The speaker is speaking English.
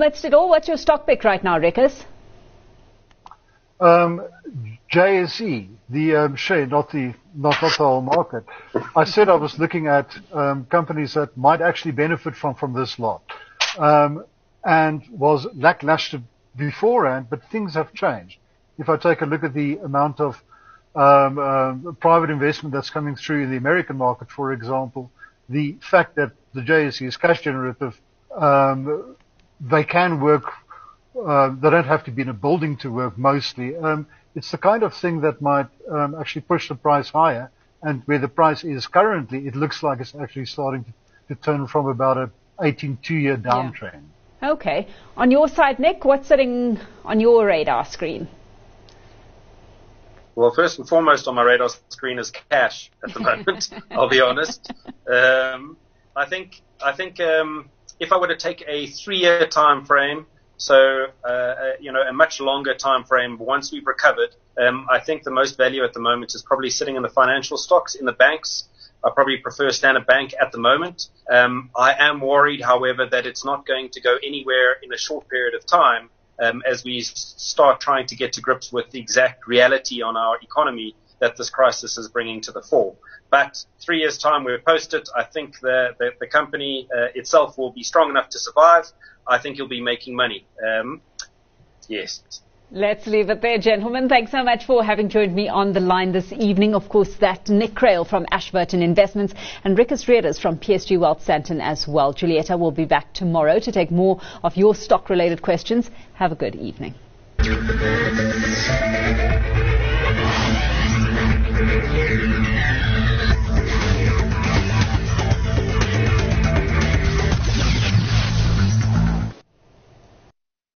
amidst it all, what's your stock pick right now, Rikus? JSE, the share, not the whole market. I said I was looking at companies that might actually benefit from this lot, and was lackluster beforehand, but things have changed. If I take a look at the amount of private investment that's coming through in the American market, for example, the fact that the JSE is cash generative, they can work. They don't have to be in a building to work mostly. It's the kind of thing that might actually push the price higher. And where the price is currently, it looks like it's actually starting to turn from about a 18-2-year downtrend. Yeah. Okay. On your side, Nick, what's sitting on your radar screen? Well, first and foremost on my radar screen is cash at the moment. I'll be honest. I think if I were to take a 3-year time frame, so a much longer time frame once we've recovered, I think the most value at the moment is probably sitting in the financial stocks, in the banks. I probably prefer Standard Bank at the moment. I am worried, however, that it's not going to go anywhere in a short period of time as we start trying to get to grips with the exact reality on our economy that this crisis is bringing to the fore. But 3 years' time, we'll post it. I think the company itself will be strong enough to survive. I think you'll be making money. Yes. Let's leave it there, gentlemen. Thanks so much for having joined me on the line this evening. Of course, that Nick Crail from Ashburton Investments and Rikus Readers from PSG Wealth Sandton as well. Julieta will be back tomorrow to take more of your stock-related questions. Have a good evening.